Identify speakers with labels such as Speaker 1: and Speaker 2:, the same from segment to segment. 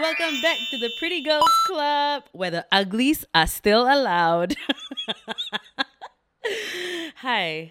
Speaker 1: welcome back to the Pretty Girls Club, where the uglies are still allowed. Hi.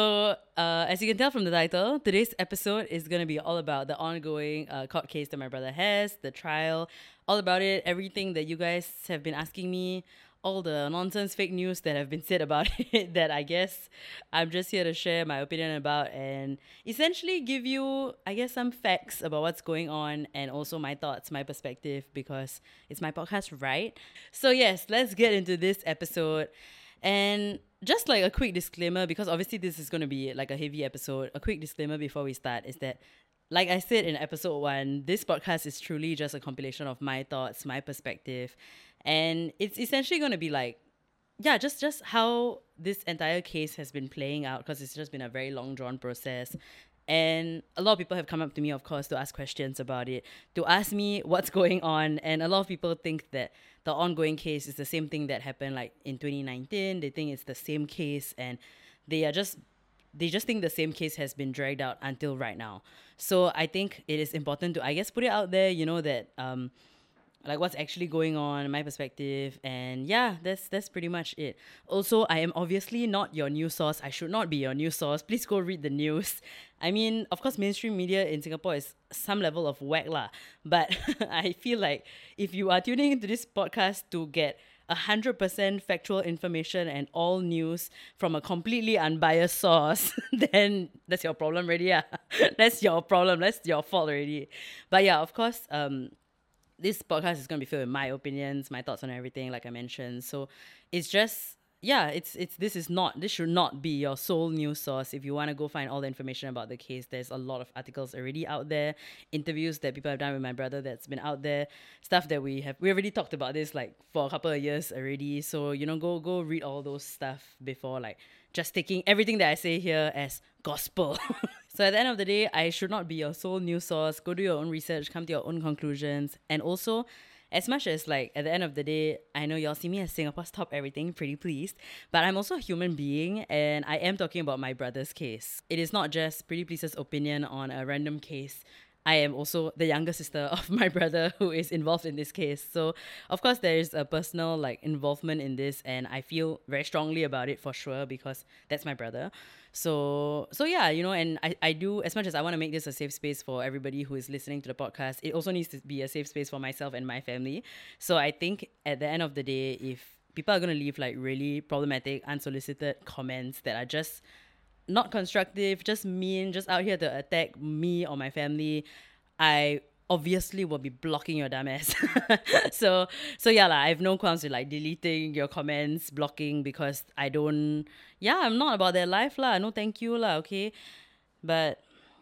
Speaker 1: As you can tell from the title, today's episode is going to be all about the ongoing court case that my brother has, the trial, all about it, everything that you guys have been asking me, all the nonsense, fake news that have been said about it that I guess I'm just here to share my opinion about and essentially give you, I guess, some facts about what's going on and also my thoughts, my perspective, because it's my podcast, right? So, yes, let's get into this episode. And just like a quick disclaimer, because obviously this is going to be like a heavy episode, a quick disclaimer before we start is that, like I said in episode 1, this podcast is truly just a compilation of my thoughts, my perspective. And it's essentially going to be like, yeah, just how this entire case has been playing out, because it's just been a very long drawn process. And a lot of people have come up to me, of course, to ask questions about it, to ask me what's going on. And a lot of people think that the ongoing case is the same thing that happened like in 2019. They think it's the same case, and they just think the same case has been dragged out until right now. So I think it is important to, I guess, put it out there, that like what's actually going on, my perspective, and yeah, that's pretty much it. Also, I am obviously not your news source. I should not be your news source. Please go read the news. I mean, of course, mainstream media in Singapore is some level of whack lah. But I feel like if you are tuning into this podcast to get 100% factual information and all news from a completely unbiased source, then that's your problem already. Yeah. That's your problem. That's your fault already. But yeah, of course, this podcast is going to be filled with my opinions, my thoughts on everything, like I mentioned. So it's just, yeah, this should not be your sole news source. If you want to go find all the information about the case, there's a lot of articles already out there, interviews that people have done with my brother that's been out there, stuff that we already talked about this like for a couple of years already. So, go read all those stuff before like just taking everything that I say here as gospel. So at the end of the day, I should not be your sole news source. Go do your own research, come to your own conclusions. And also, as much as like at the end of the day, I know y'all see me as Singapore's top everything, pretty pleased, but I'm also a human being, and I am talking about my brother's case. It is not just Pretty Please's opinion on a random case. I am also the younger sister of my brother who is involved in this case. So, of course, there is a personal like involvement in this, and I feel very strongly about it for sure because that's my brother. So yeah, and I do, as much as I want to make this a safe space for everybody who is listening to the podcast, it also needs to be a safe space for myself and my family. So I think at the end of the day, if people are going to leave like really problematic, unsolicited comments that are just not constructive, just mean, just out here to attack me or my family, I obviously will be blocking your dumb ass. so yeah, I have no qualms with like deleting your comments, blocking, because I'm not about their life lah. No thank you lah, okay? But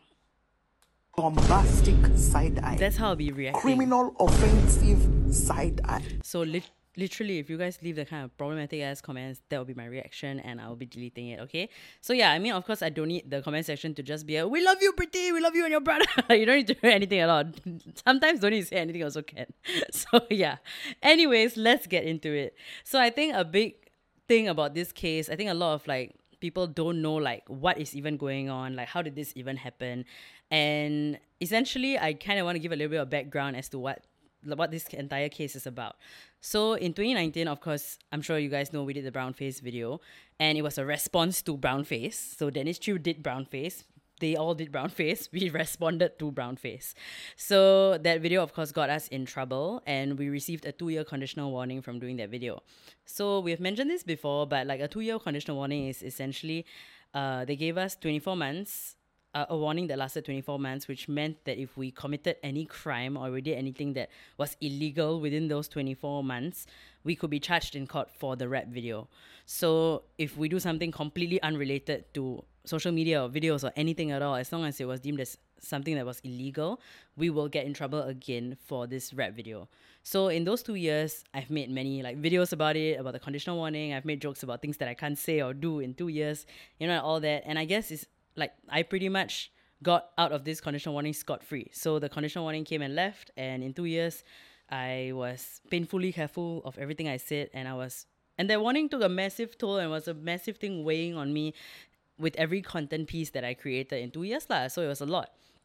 Speaker 2: bombastic side eye.
Speaker 1: that's how I'll be reacting.
Speaker 2: Criminal offensive side eye.
Speaker 1: So literally, if you guys leave the kind of problematic ass comments, that will be my reaction, and I will be deleting it. Okay. So yeah, I mean, of course, I don't need the comment section to just be we love you, Pretty, we love you and your brother. You don't need to do anything at all. Sometimes don't need to say anything also can. So yeah. Anyways, let's get into it. So I think a big thing about this case, I think a lot of like people don't know like what is even going on, like how did this even happen, and essentially I kind of want to give a little bit of background as to what this entire case is about. So in 2019, of course, I'm sure you guys know we did the brownface video, and it was a response to brownface. So Dennis Chew did brownface. They all did brownface. We responded to brownface. So that video, of course, got us in trouble, and we received a 2-year conditional warning from doing that video. So we've mentioned this before, but like a 2-year conditional warning is essentially, they gave us 24 months, a warning that lasted 24 months, which meant that if we committed any crime or we did anything that was illegal within those 24 months, we could be charged in court for the rap video. So if we do something completely unrelated to social media or videos or anything at all, as long as it was deemed as something that was illegal, we will get in trouble again for this rap video. So in those 2 years, I've made many like videos about it, about the conditional warning. I've made jokes about things that I can't say or do in 2 years, all that. And I guess it's like I pretty much got out of this conditional warning scot-free. So the conditional warning came and left, and in 2 years, I was painfully careful of everything I said, and that warning took a massive toll and was a massive thing weighing on me with every content piece that I created in 2 years lah. So it was a lot.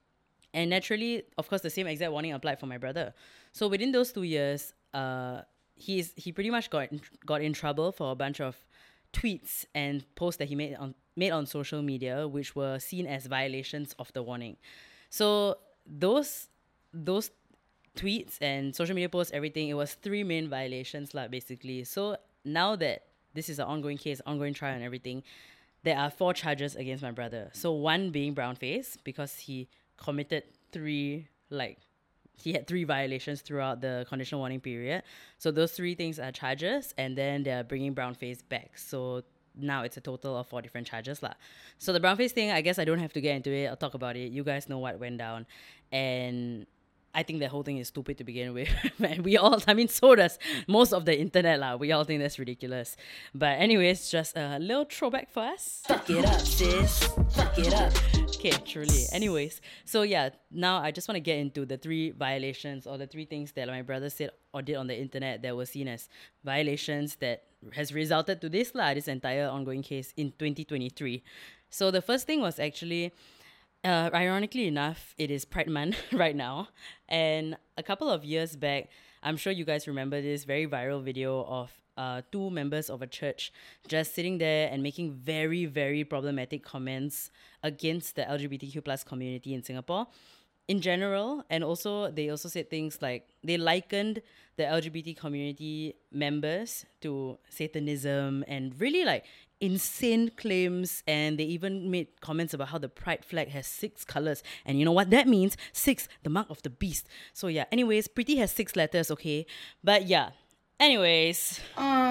Speaker 1: And naturally, of course, the same exact warning applied for my brother. So within those 2 years, he pretty much got in trouble for a bunch of tweets and posts that he made on social media, which were seen as violations of the warning. So those tweets and social media posts, everything, it was three main violations, lah, basically. So now that this is an ongoing case, ongoing trial and everything, there are 4 charges against my brother. So one being brownface, because he committed he had 3 violations throughout the conditional warning period. So those 3 things are charges, and then they're bringing brownface back. So now it's a total of 4 different charges lah. So the brownface thing, I guess I don't have to get into it. I'll talk about it. You guys know what went down. And I think the whole thing is stupid to begin with. So does most of the internet lah. We all think that's ridiculous. But anyways, just a little throwback for us. Fuck it up, sis. Fuck it up. Okay, truly. Anyways, so yeah, now I just want to get into the 3 violations or the 3 things that my brother said or did on the internet that were seen as violations that has resulted to this entire ongoing case in 2023. So the first thing was actually, ironically enough, it is Pride Month right now. And a couple of years back, I'm sure you guys remember this very viral video of 2 members of a church just sitting there and making very, very problematic comments against the LGBTQ plus community in Singapore in general. And also, they also said things like they likened the LGBT community members to Satanism and really insane claims. And they even made comments about how the pride flag has 6 colors, and you know what that means? 6, the mark of the beast. So yeah, anyways, pretty has 6 letters, okay? But yeah, anyways,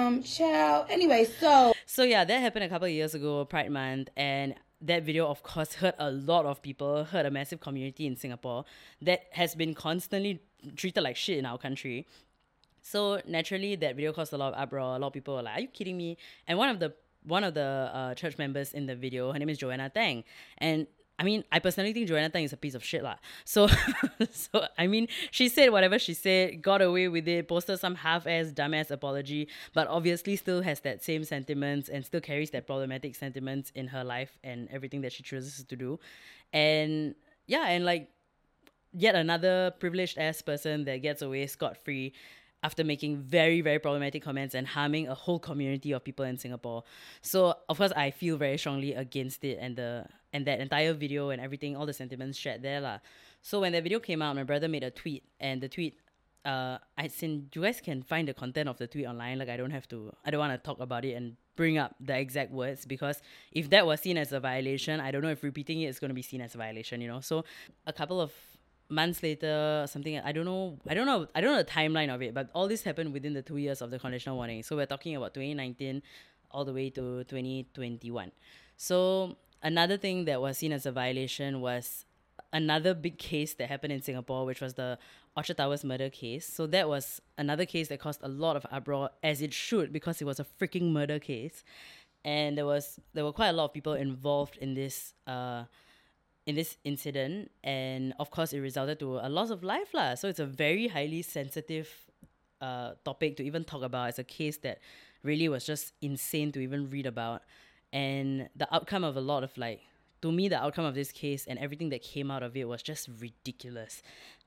Speaker 1: so yeah, that happened a couple of years ago, Pride Month, and that video, of course, hurt a lot of people, hurt a massive community in Singapore that has been constantly treated like shit in our country. So naturally, that video caused a lot of uproar. A lot of people were like, "Are you kidding me?" And one of the church members in the video, her name is Joanna Tang, and I mean, I personally think Joanna Tang is a piece of shit lah. So, I mean, she said whatever she said, got away with it, posted some half-ass, dumbass apology, but obviously still has that same sentiments and still carries that problematic sentiments in her life and everything that she chooses to do. And yeah, and yet another privileged-ass person that gets away scot-free after making very, very problematic comments and harming a whole community of people in Singapore. So, of course, I feel very strongly against it and that entire video and everything, all the sentiments shared there lah. So when that video came out, my brother made a tweet, and the tweet, you guys can find the content of the tweet online. I don't want to talk about it and bring up the exact words, because if that was seen as a violation, I don't know if repeating it is going to be seen as a violation, So a couple of months later, something, I don't know the timeline of it, but all this happened within the 2 years of the conditional warning. So we're talking about 2019 all the way to 2021. So another thing that was seen as a violation was another big case that happened in Singapore, which was the Orchard Towers murder case. So that was another case that caused a lot of uproar, as it should, because it was a freaking murder case. And there were quite a lot of people involved in this incident, and of course it resulted to a loss of life lah. So it's a very highly sensitive topic to even talk about. It's a case that really was just insane to even read about, and the outcome of to me, the outcome of this case and everything that came out of it was just ridiculous.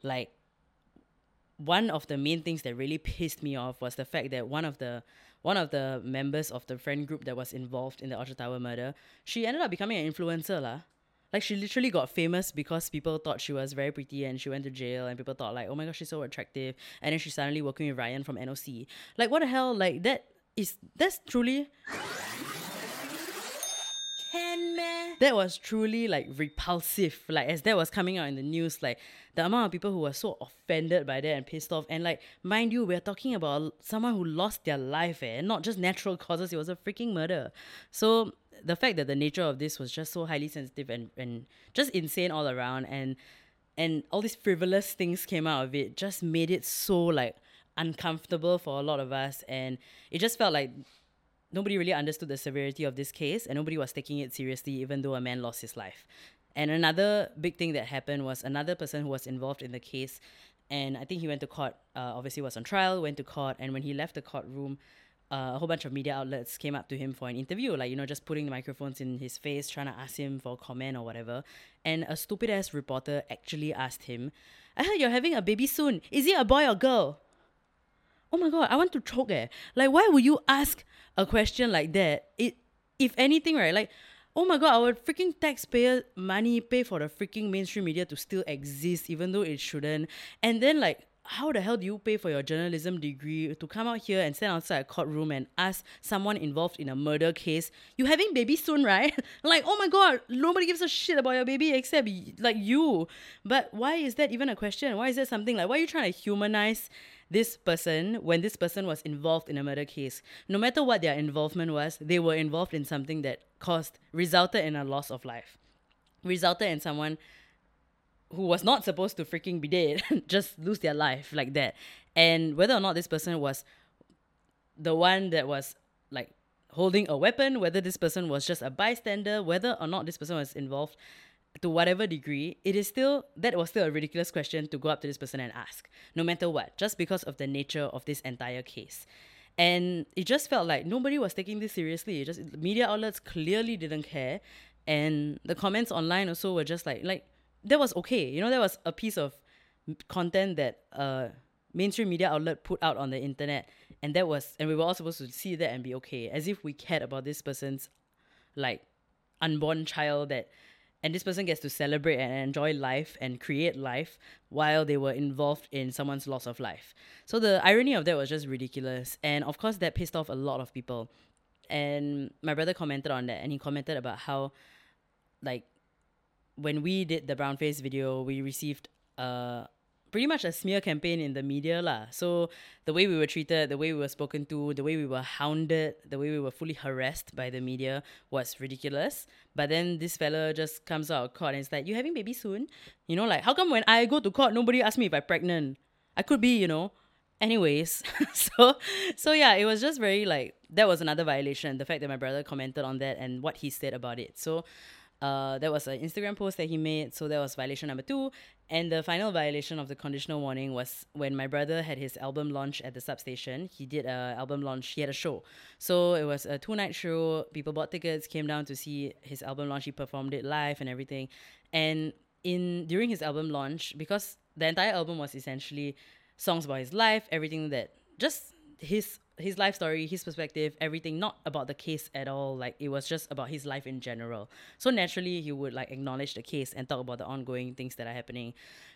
Speaker 1: One of the main things that really pissed me off was the fact that one of the members of the friend group that was involved in the Orchard Tower murder, she ended up becoming an influencer lah. She literally got famous because people thought she was very pretty, and she went to jail, and people thought oh my gosh, she's so attractive, and then she's suddenly working with Ryan from NOC. What the hell? That's truly... That was truly repulsive. As that was coming out in the news, the amount of people who were so offended by that and pissed off. And mind you, we're talking about someone who lost their life, not just natural causes. It was a freaking murder. So the fact that the nature of this was just so highly sensitive and just insane all around, and all these frivolous things came out of it, just made it so uncomfortable for a lot of us. And it just felt like nobody really understood the severity of this case, and nobody was taking it seriously, even though a man lost his life. And another big thing that happened was another person who was involved in the case, and I think he went to court, obviously was on trial, went to court, and when he left the courtroom, a whole bunch of media outlets came up to him for an interview, like, just putting the microphones in his face, trying to ask him for a comment or whatever. And a stupid ass reporter actually asked him, I heard you're having a baby soon. Is it a boy or girl? Oh my God, I want to choke. Like, why would you ask a question like that? If anything, right? Like, oh my God, our freaking taxpayer money pay for the freaking mainstream media to still exist, even though it shouldn't. And then, like, how the hell do you pay for your journalism degree to come out here and stand outside a courtroom and ask someone involved in a murder case, you having baby soon, right? Like, oh my God, nobody gives a shit about your baby except like you. But why is that even a question? Why is that something like, why are you trying to humanize this person when this person was involved in a murder case? No matter what their involvement was, they were involved in something that resulted in a loss of life, resulted in someone who was not supposed to freaking be dead just lose their life like that. And whether or not this person was the one that was like holding a weapon, whether this person was just a bystander, whether or not this person was involved to whatever degree, that was still a ridiculous question to go up to this person and ask, no matter what, just because of the nature of this entire case. And it just felt like nobody was taking this seriously. Media outlets clearly didn't care. And the comments online also were just like that was okay. That was a piece of content that mainstream media outlet put out on the internet, and we were all supposed to see that and be okay, as if we cared about this person's like unborn child, and this person gets to celebrate and enjoy life and create life while they were involved in someone's loss of life. So the irony of that was just ridiculous, and of course that pissed off a lot of people. And my brother commented on that, and he commented about how, like, when we did the brown face video, we received pretty much a smear campaign in the media lah. So the way we were treated, the way we were spoken to, the way we were hounded, the way we were fully harassed by the media was ridiculous. But then this fella just comes out of court and it's like, you having baby soon? Like, how come when I go to court, nobody asks me if I'm pregnant? I could be, Anyways, so yeah, it was just very like, that was another violation. The fact that my brother commented on that and what he said about it. So that was an Instagram post that he made. So that was violation number 2. And the final violation of the conditional warning was when my brother had his album launch at the substation. He did an album launch. He had a show. So it was a 2-night show. People bought tickets, came down to see his album launch. He performed it live and everything. And during his album launch, because the entire album was essentially songs about his life, everything that just his life story, his perspective, everything, not about the case at all. Like, it was just about his life in general. So naturally, he would like acknowledge the case and talk about the ongoing things that are happening.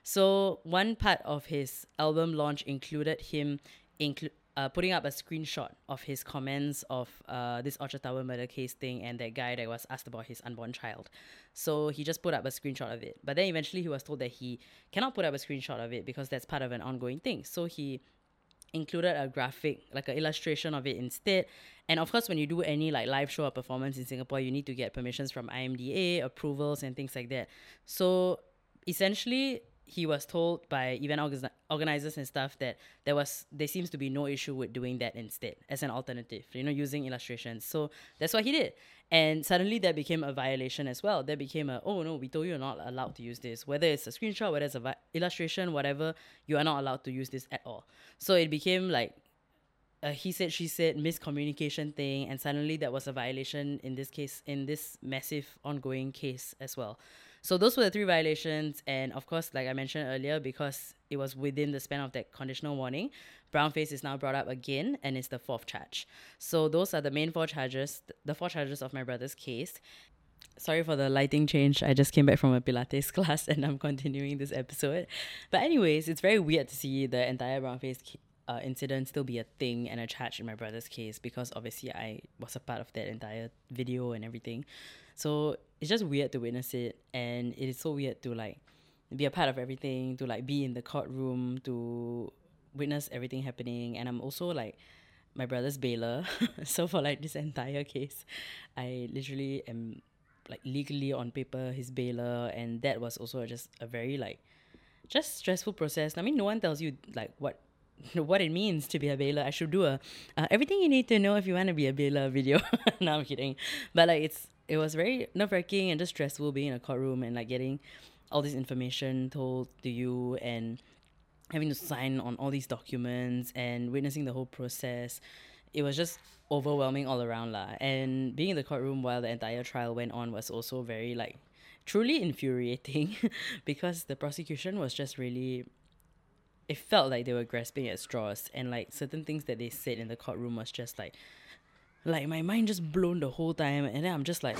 Speaker 1: So one part of his album launch included him putting up a screenshot of his comments of this Orchard Tower murder case thing and that guy that was asked about his unborn child. So he just put up a screenshot of it. But then eventually he was told that he cannot put up a screenshot of it because that's part of an ongoing thing. So he included a graphic, like an illustration of it instead. And of course, when you do any like live show or performance in Singapore, you need to get permissions from IMDA, approvals and things like that. So essentially, he was told by event organizers and stuff that there seems to be no issue with doing that instead as an alternative, using illustrations. So that's what he did. And suddenly that became a violation as well. That became oh no, we told you you're not allowed to use this. Whether it's a screenshot, whether it's a illustration, whatever, you are not allowed to use this at all. So it became like a he said, she said miscommunication thing. And suddenly that was a violation in this case, in this massive ongoing case as well. So those were the 3 violations. And of course, like I mentioned earlier, because it was within the span of that conditional warning, brownface is now brought up again, and it's the 4th charge. So those are the main 4 charges, the 4 charges of my brother's case. Sorry for the lighting change. I just came back from a Pilates class and I'm continuing this episode. But anyways, it's very weird to see the entire brownface incident still be a thing and a charge in my brother's case, because obviously I was a part of that entire video and everything. So it's just weird to witness it, and it is so weird to like be a part of everything, to like be in the courtroom, to witness everything happening. And I'm also like my brother's bailer. So for like this entire case, I literally am like legally on paper his bailer, and that was also just a very like just stressful process. I mean, no one tells you like what it means to be a bailer. I should do a everything you need to know if you want to be a bailer video. No, I'm kidding. But like it was very nerve-wracking and just stressful being in a courtroom and like getting all this information told to you and having to sign on all these documents and witnessing the whole process. it was just overwhelming all around lah. And being in the courtroom while the entire trial went on was also very like truly infuriating because the prosecution was just really, it felt like they were grasping at straws, and like certain things that they said in the courtroom was just like my mind just blown the whole time, and then I'm just like,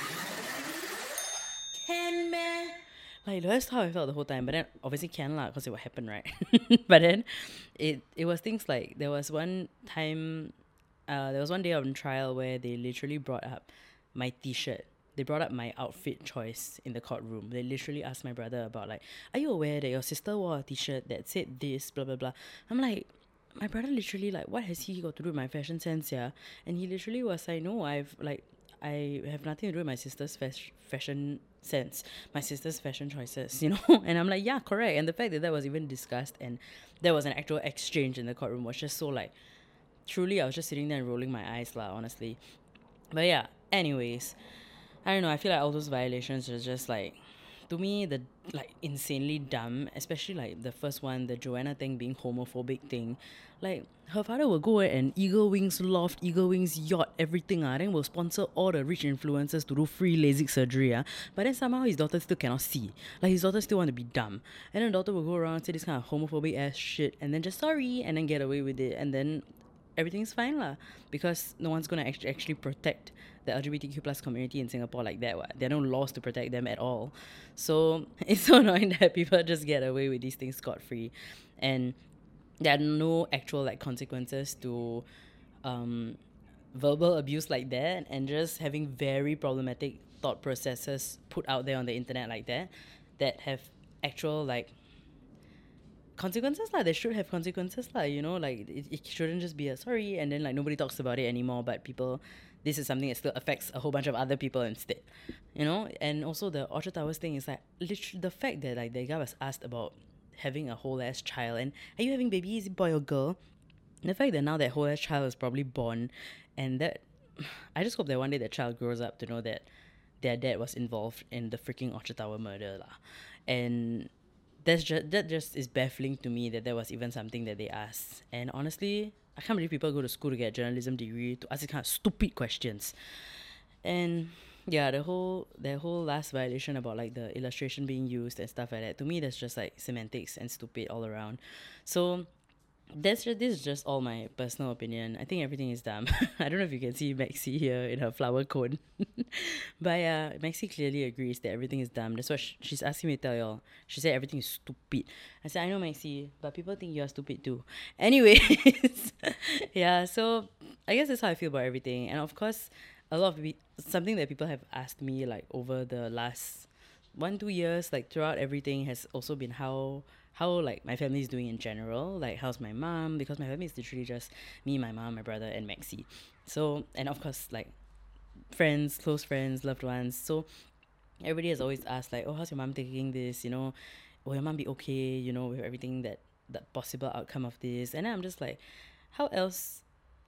Speaker 1: can man, like that's how I felt the whole time. But then obviously can lah, because it would happen, right? But then it was things like there was one time, there was one day on trial where they literally brought up my t-shirt. They brought up my outfit choice in the courtroom. They literally asked my brother about like, are you aware that your sister wore a t-shirt that said this, blah, blah, blah. I'm like, my brother literally like, what has he got to do with my fashion sense, yeah? And he literally was like, no, I have nothing to do with my sister's fashion sense, my sister's fashion choices, you know? And I'm like, yeah, correct. And the fact that that was even discussed and there was an actual exchange in the courtroom was just so like, truly, I was just sitting there and rolling my eyes lah, honestly. But yeah, anyways, I don't know, I feel like all those violations are just like, to me, the like insanely dumb, especially like the first one, the Joanna thing being homophobic thing. Like, her father will go and Eagle Wings Loft, Eagle Wings Yacht, everything, then will sponsor all the rich influencers to do free LASIK surgery. But then somehow his daughter still cannot see. Like, his daughter still want to be dumb. And then the daughter will go around and say this kind of homophobic ass shit, and then just sorry, and then get away with it, and then everything's fine lah, because no one's gonna actually protect the LGBTQ plus community in Singapore like that. There are no laws to protect them at all. So it's so annoying that people just get away with these things scot-free, and there are no actual like consequences to verbal abuse like that, and just having very problematic thought processes put out there on the internet like that have actual like consequences lah. They should have consequences lah, you know, like it shouldn't just be a sorry and then like nobody talks about it anymore, but people, this is something that still affects a whole bunch of other people instead, you know. And also the Orchard Towers thing is like literally the fact that like the guy was asked about having a whole ass child and are you having babies, boy or girl, and the fact that now that whole ass child is probably born, and that I just hope that one day that child grows up to know that their dad was involved in the freaking Orchard Tower murder lah. And that just is baffling to me that there was even something that they asked. And honestly, I can't believe people go to school to get a journalism degree to ask these kind of stupid questions. And yeah, that whole last violation about like the illustration being used and stuff like that, to me that's just like semantics and stupid all around. So this is just all my personal opinion. I think everything is dumb. I don't know if you can see Maxi here in her flower cone. But yeah, Maxi clearly agrees that everything is dumb. That's what she's asking me to tell y'all. She said everything is stupid. I said, I know, Maxi, but people think you're stupid too. Anyways, yeah, so I guess that's how I feel about everything. And of course, a lot of something that people have asked me like over the last 1-2 years, like throughout everything, has also been how like my family is doing in general. Like, how's my mom? Because my family is literally just me, my mom, my brother, and Maxi. So, and of course, like friends, close friends, loved ones. So everybody has always asked like, oh, how's your mom taking this? You know, will your mom be okay? You know, with everything that possible outcome of this. And then I'm just like, how else?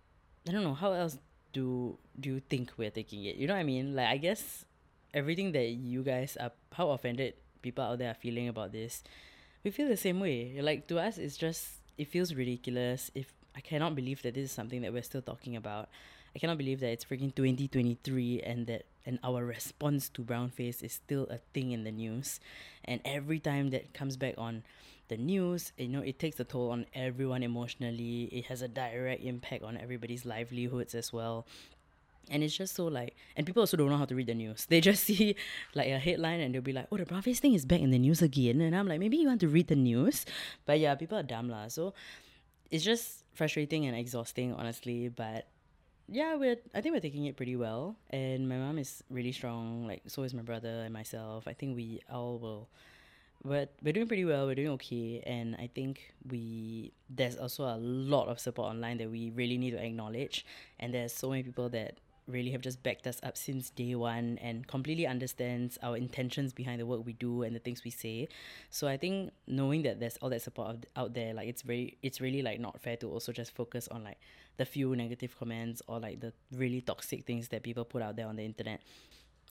Speaker 1: I don't know. How else do you think we're taking it? You know what I mean? Like, I guess everything that you guys are, how offended people out there are feeling about this, we feel the same way. Like, to us, it's just, it feels ridiculous. If I cannot believe that this is something that we're still talking about. I cannot believe that it's freaking 2023 and our response to brownface is still a thing in the news. And every time that comes back on the news, you know, it takes a toll on everyone emotionally. It has a direct impact on everybody's livelihoods as well. And it's just so like, and people also don't know how to read the news. They just see like a headline and they'll be like, oh, the brownface thing is back in the news again. And I'm like, maybe you want to read the news. But yeah, people are dumb lah. So it's just frustrating and exhausting, honestly. But yeah, I think we're taking it pretty well. And my mom is really strong. Like, so is my brother and myself. I think we all will. But we're doing pretty well. We're doing okay. And I think there's also a lot of support online that we really need to acknowledge. And there's so many people that really have just backed us up since day one and completely understands our intentions behind the work we do and the things we say. So I think knowing that there's all that support out there, like it's really like not fair to also just focus on like the few negative comments or like the really toxic things that people put out there on the internet.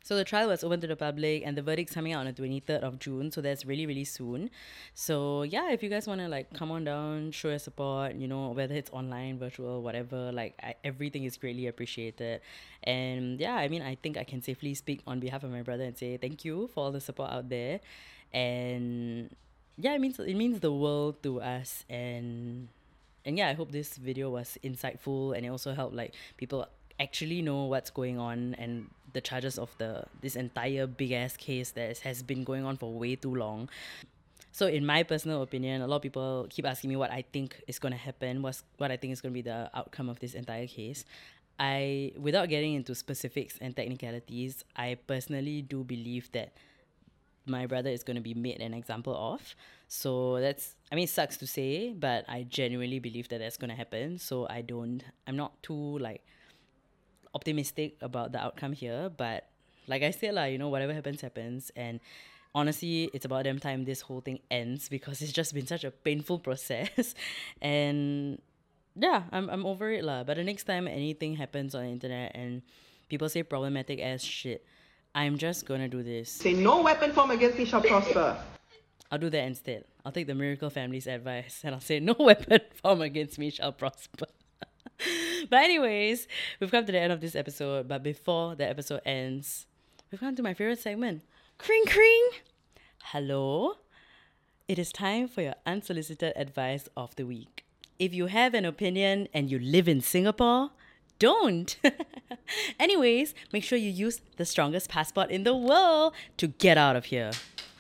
Speaker 1: So the trial was open to the public and the verdict's coming out on the 23rd of June. So that's really, really soon. So yeah, if you guys want to like come on down, show your support, you know, whether it's online, virtual, whatever, like everything is greatly appreciated. And yeah, I mean, I think I can safely speak on behalf of my brother and say thank you for all the support out there. And yeah, it means the world to us. And yeah, I hope this video was insightful and it also helped like people actually know what's going on and the charges of this entire big ass case that has been going on for way too long. So in my personal opinion, a lot of people keep asking me what I think is going to happen, what I think is going to be the outcome of this entire case. Without getting into specifics and technicalities, I personally do believe that my brother is going to be made an example of. So it sucks to say, but I genuinely believe that that's going to happen. So I'm not too like optimistic about the outcome here, but like I said, like, you know, whatever happens, happens. And honestly, it's about damn time this whole thing ends because it's just been such a painful process. And yeah, I'm over it lah. But the next time anything happens on the internet and people say problematic ass shit, I'm just gonna do this.
Speaker 2: Say no weapon formed against me shall prosper.
Speaker 1: I'll do that instead. I'll take the Miracle Family's advice and I'll say no weapon formed against me shall prosper. But anyways, we've come to the end of this episode. But before the episode ends, we've come to my favorite segment. Kring kring! Hello? It is time for your unsolicited advice of the week. If you have an opinion and you live in Singapore, don't. Anyways, make sure you use the strongest passport in the world to get out of here.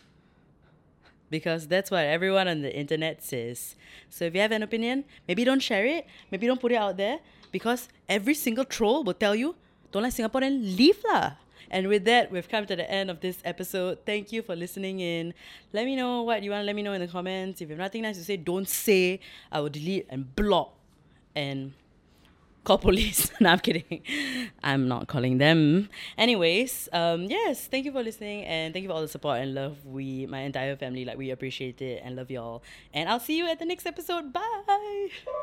Speaker 1: Because that's what everyone on the internet says. So if you have an opinion, maybe don't share it. Maybe don't put it out there. Because every single troll will tell you, don't like Singapore, then leave lah. And with that, we've come to the end of this episode. Thank you for listening in. Let me know what you want to let me know in the comments. If you have nothing nice to say, don't say. I will delete and block and call police. No, I'm kidding. I'm not calling them. Anyways, yes, thank you for listening and thank you for all the support and love. My entire family, we appreciate it and love y'all. And I'll see you at the next episode. Bye.